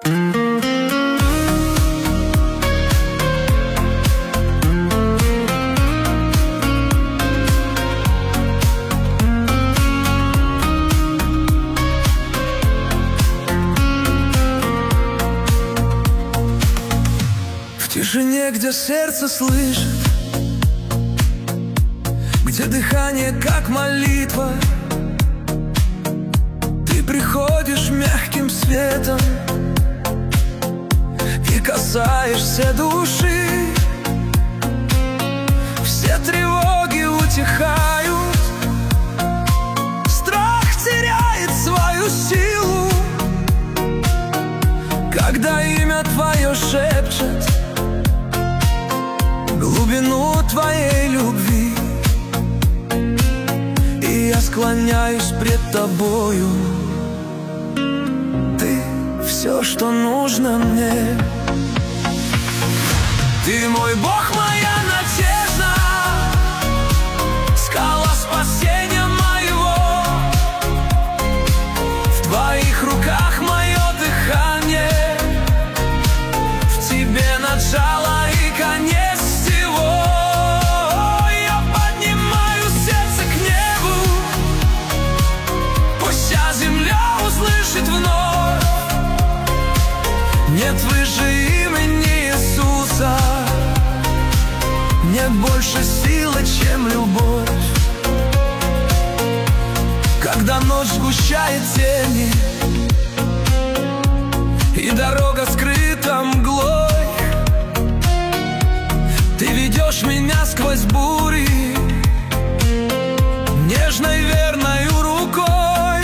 В тишине, где сердце слышит, где дыхание как молитва, ты приходишь мягким светом и касаешься души. Все тревоги утихают, страх теряет свою силу, когда имя твое шепчет глубину твоей любви. И я склоняюсь пред тобою. Ты все, что нужно мне. Ты мой Бог, моя надежда, скала спасения моего. В твоих руках мое дыхание, в тебе начало и конец всего. Я поднимаю сердце к небу, пусть вся земля услышит вновь: нет выше имени Иисуса, нет больше силы, чем любовь. Когда ночь сгущает тени и дорога скрыта мглой, ты ведешь меня сквозь бури нежной верною рукой.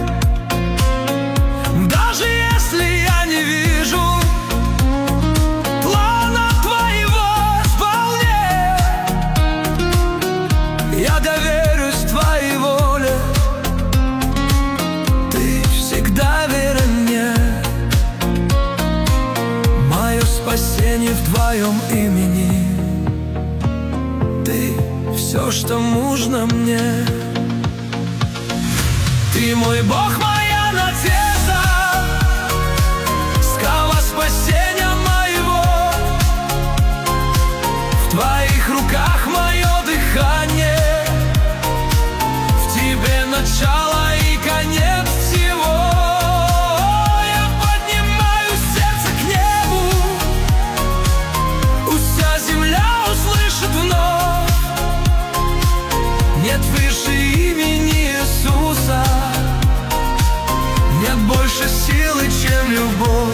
Даже если я не вижу плана твоего вполне, я доверюсь твоей воле. Ты всегда верен мне. Мое спасение в твоем имени. Ты все, что нужно мне. Ты мой Бог, моя надежда, скала спасения моего. В твоих руках мое дыхание, в тебе начало и конец всего. Я поднимаю сердце к небу, пусть вся земля услышит вновь: нет выше имени Иисуса, нет больше силы, чем любовь.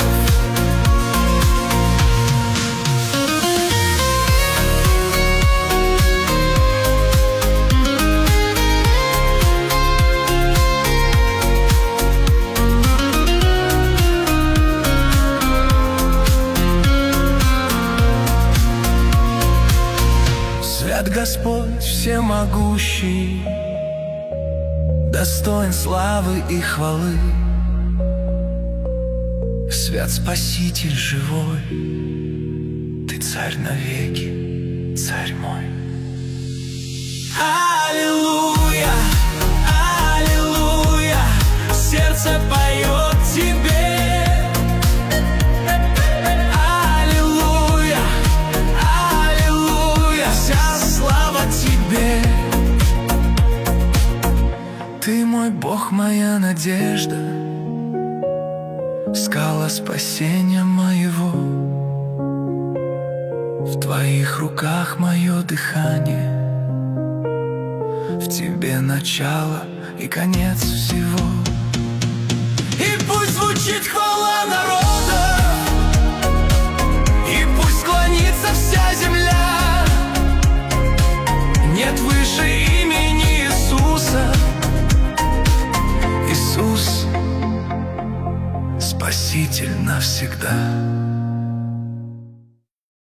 Свят Господь всемогущий, достоин славы и хвалы. Свят Спаситель живой, ты царь навеки, царь мой. Аллилуйя, аллилуйя, сердце поет тебе. Аллилуйя, аллилуйя, вся слава тебе. Ты мой Бог, моя надежда, скала спасения моего. В твоих руках мое дыхание, в тебе начало и конец всего. И пусть звучит хвала народа, и пусть склонится вся земля. Нет выше имени Иисуса. Иисус, Спаситель навсегда.